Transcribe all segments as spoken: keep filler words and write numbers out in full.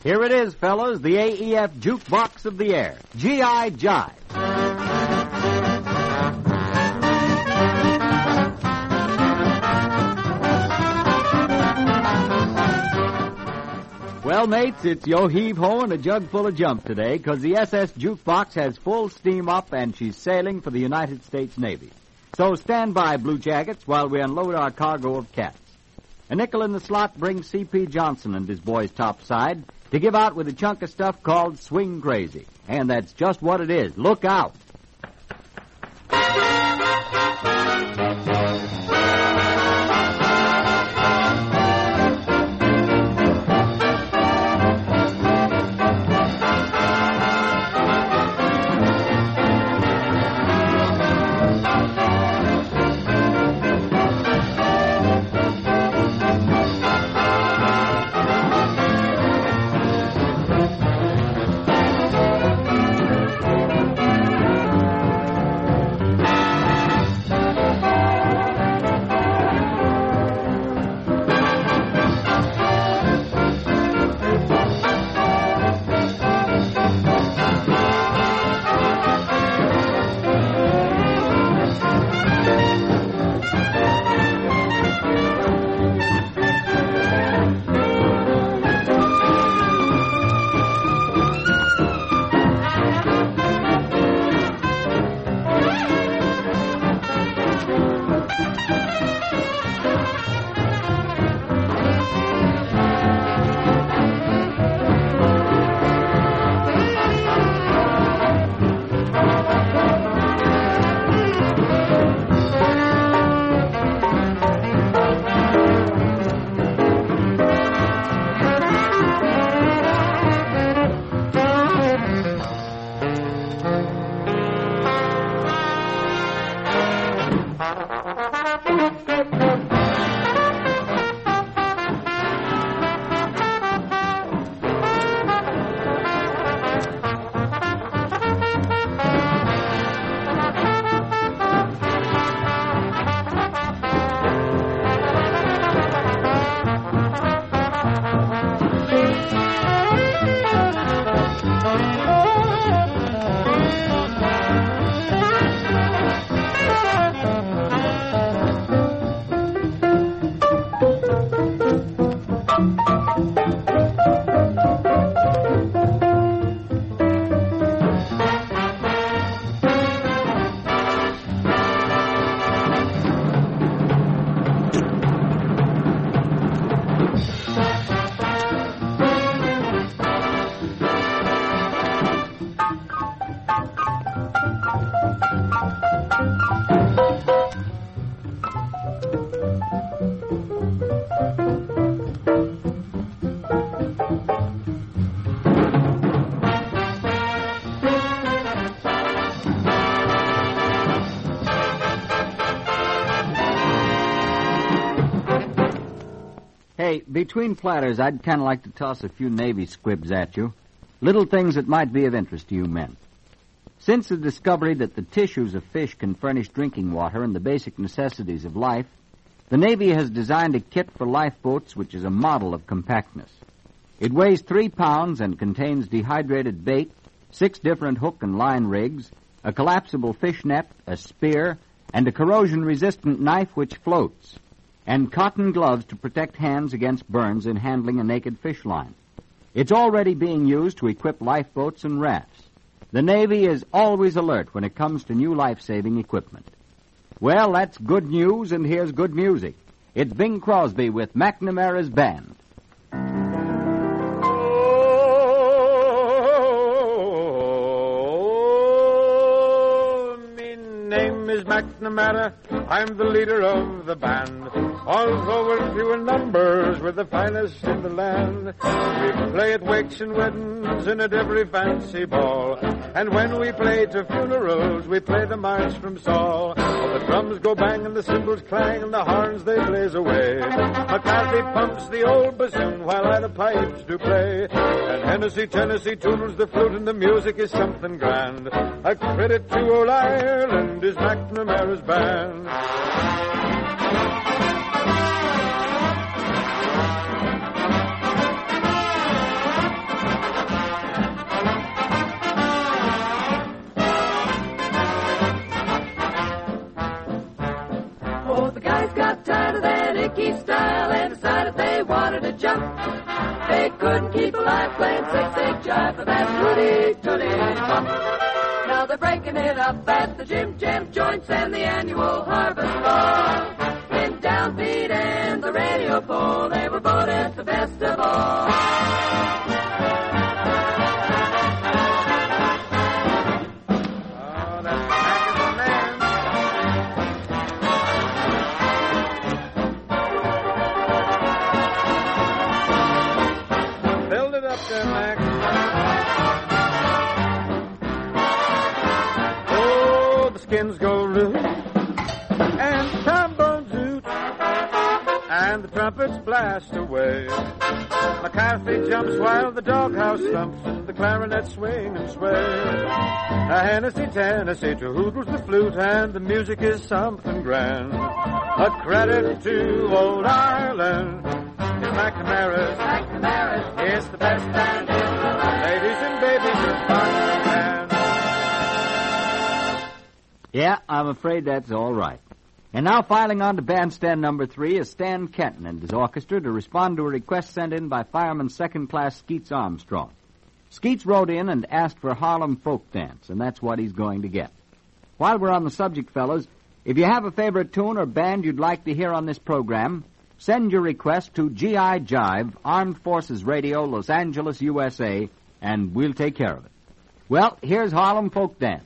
Here it is, fellas, the A E F Jukebox of the Air, G I. Jive. Well, mates, it's yo heave-ho and a jug full of jump today, because the S S Jukebox has full steam up and she's sailing for the United States Navy. So stand by, Blue Jackets, while we unload our cargo of cats. A nickel in the slot brings C P. Johnson and his boys topside to give out with a chunk of stuff called Swing Crazy. And that's just what it is. Look out. Hey, between platters, I'd kind of like to toss a few Navy squibs at you. Little things that might be of interest to you men. Since the discovery that the tissues of fish can furnish drinking water and the basic necessities of life, the Navy has designed a kit for lifeboats which is a model of compactness. It weighs three pounds and contains dehydrated bait, six different hook and line rigs, a collapsible fish net, a spear, and a corrosion-resistant knife which floats, and cotton gloves to protect hands against burns in handling a naked fish line. It's already being used to equip lifeboats and rafts. The Navy is always alert when it comes to new life-saving equipment. Well, that's good news, and here's good music. It's Bing Crosby with McNamara's Band. Oh, me name is McNamara. I'm the leader of the band. Although we're few in numbers, we're the finest in the land. We play at wakes and weddings and at every fancy ball. And when we play to funerals, we play the march from Saul. Oh, the drums go bang and the cymbals clang and the horns they blaze away. McCarthy pumps the old bassoon while I the pipes do play. And Hennessy, Tennessee tunes the flute and the music is something grand. A credit to old Ireland is McNamara's Band. jump. They couldn't keep alive playing six-eight jive for that tooty-tooty bump. Now they're breaking it up at the Jim Jam joints and the annual harvest ball. In downbeat and the radio pole, they were voted the best of all. Oh, that's back of the man. Build it up there, Mac. Oh, the skins go loose, and the trombones hoot, and the trumpets blast away. McCarthy jumps while the doghouse thumps, and the clarinets swing and sway. A Hennessy, Tennessee, to hoodles the flute, and the music is something grand. A credit to old Ireland. It's McNamara's. McNamara's. It's the best band in the land. Ladies and babies, it's fun and. Yeah, I'm afraid that's all right. And now filing on to bandstand number three is Stan Kenton and his orchestra to respond to a request sent in by Fireman Second Class Skeets Armstrong. Skeets wrote in and asked for Harlem Folk Dance, and that's what he's going to get. While we're on the subject, fellas, if you have a favorite tune or band you'd like to hear on this program, send your request to G I Jive, Armed Forces Radio, Los Angeles, U S A, and we'll take care of it. Well, here's Harlem Folk Dance.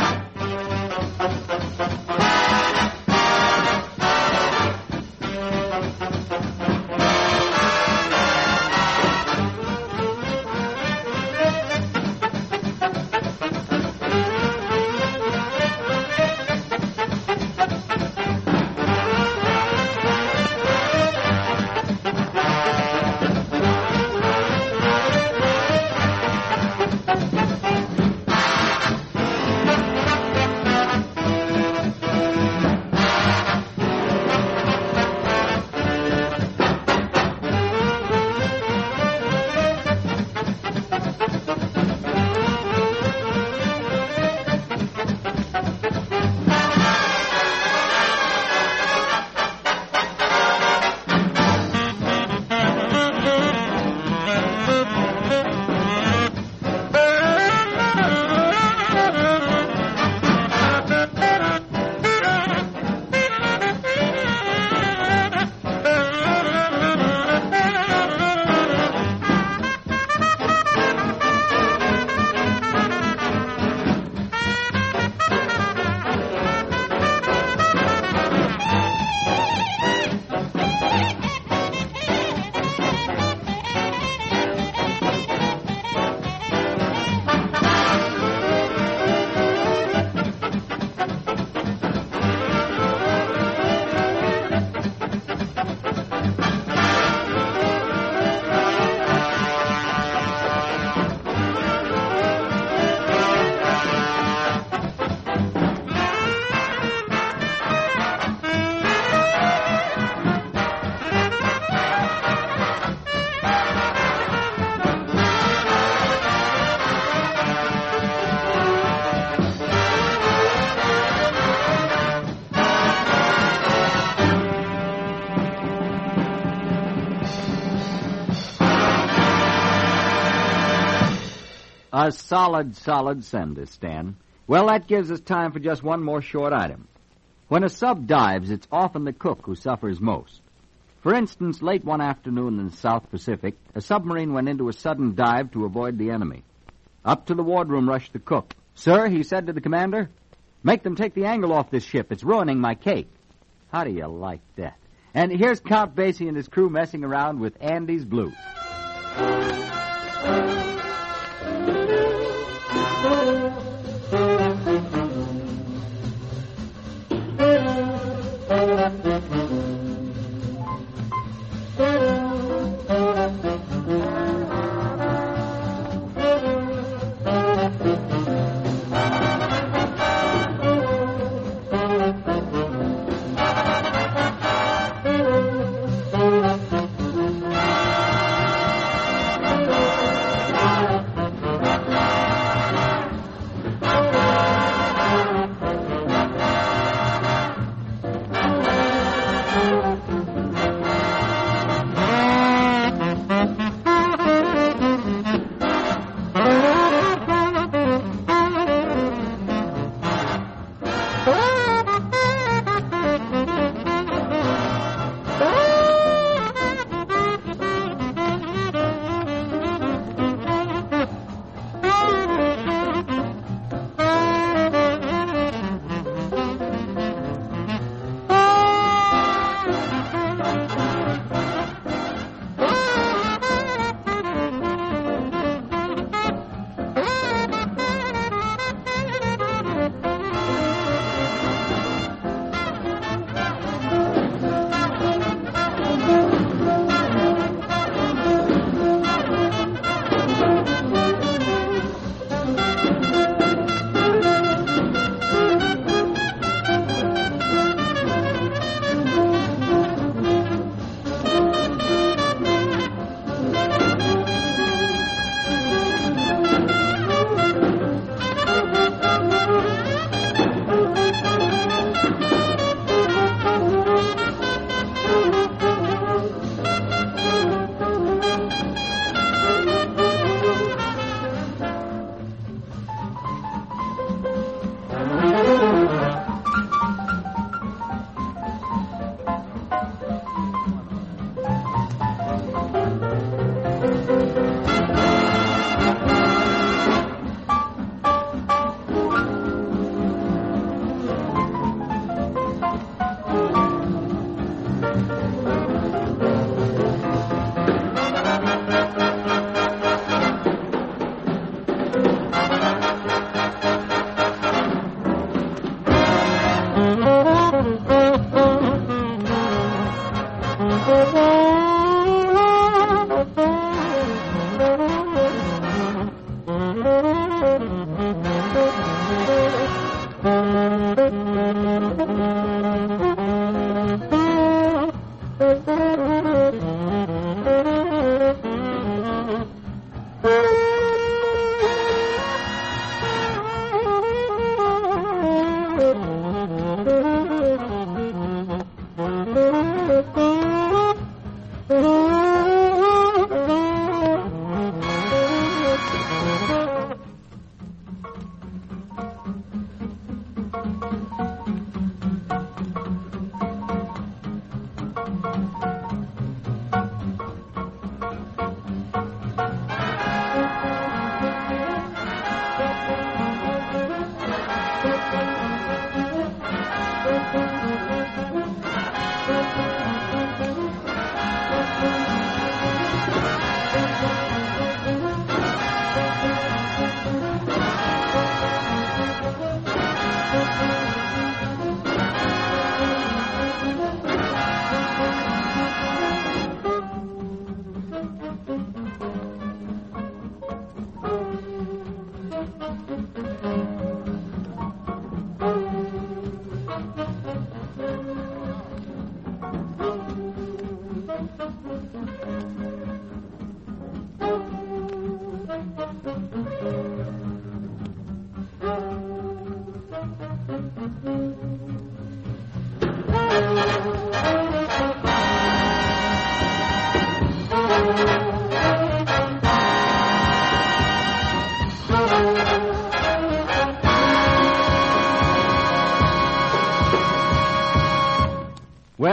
A solid, solid sender, Stan. Well, that gives us time for just one more short item. When a sub dives, it's often the cook who suffers most. For instance, late one afternoon in the South Pacific, a submarine went into a sudden dive to avoid the enemy. Up to the wardroom rushed the cook. "Sir," he said to the commander, "make them take the angle off this ship. It's ruining my cake." How do you like that? And here's Count Basie and his crew messing around with Andy's Blues.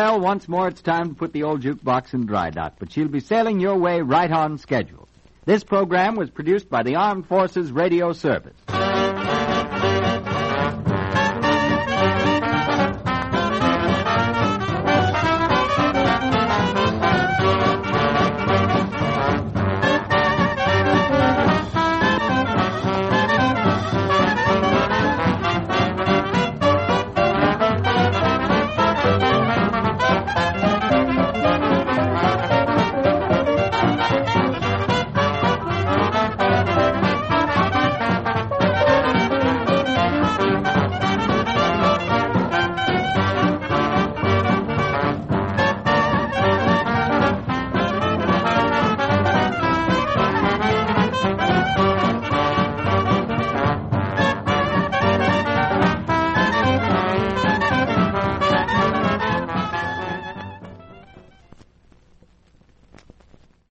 Well, once more it's time to put the old jukebox in dry dock, but she'll be sailing your way right on schedule. This program was produced by the Armed Forces Radio Service.